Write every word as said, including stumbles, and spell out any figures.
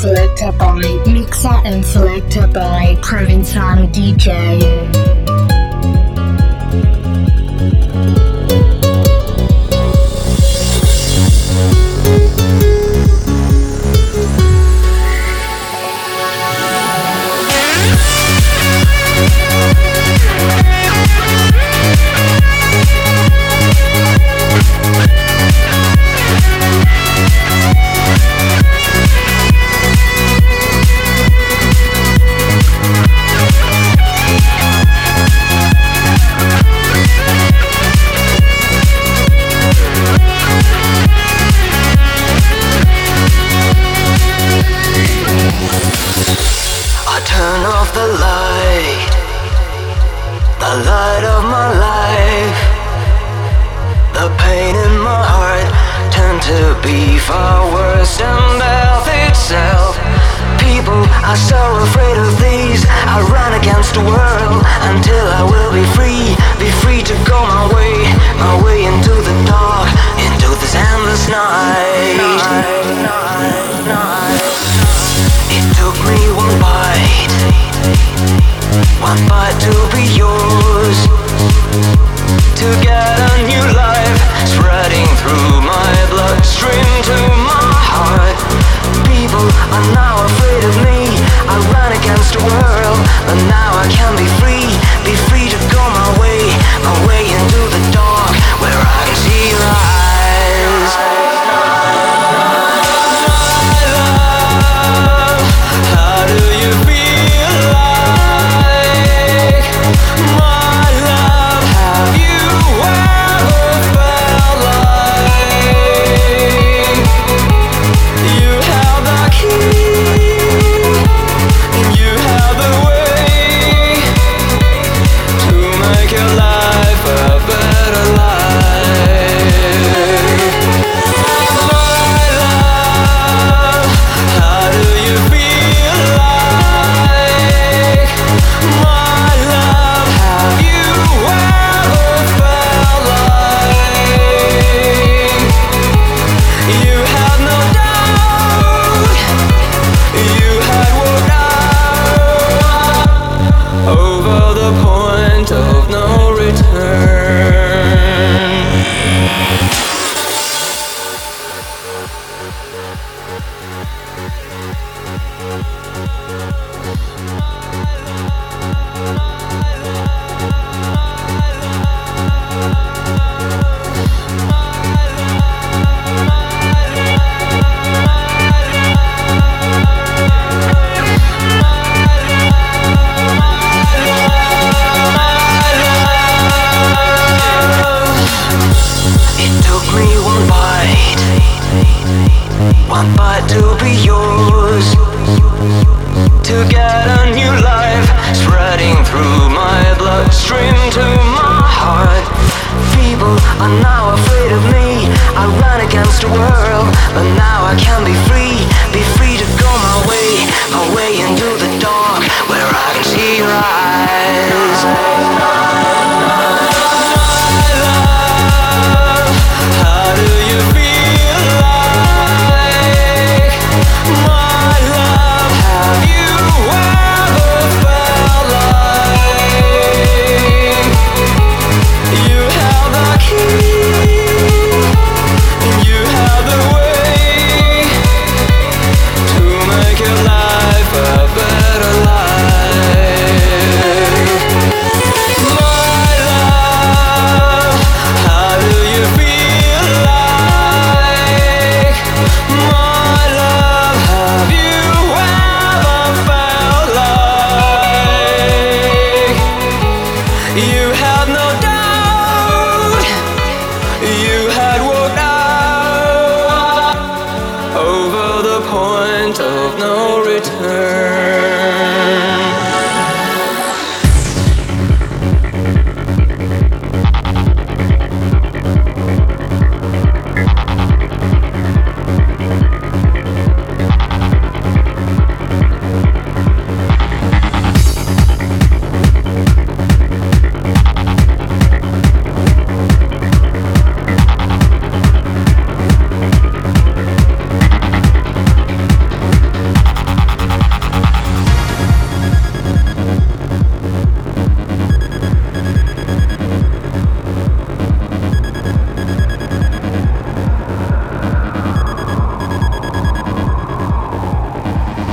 selected by Mixer and selected by Provenzano D J. Turn off the light, the light of my life. The pain in my heart turned to be far worse than death itself. People are so afraid of these. I run against the world until I will be free. Be free to go my way, my way into the dark, into this endless night. night, night, night. It took me one bite, one bite to be yours, to get a new life spreading through my bloodstream to my heart. People are now afraid of me. I ran against the world, but now I can be free, be free to go my way, my way into the dark, where I can see your eyes. How do you feel like my love? Have you ever felt like you have the key and you have the way to make your life a better life? My love, how do you feel like my love? Have you ever felt like you had no doubt, you had walked out over the point of no return?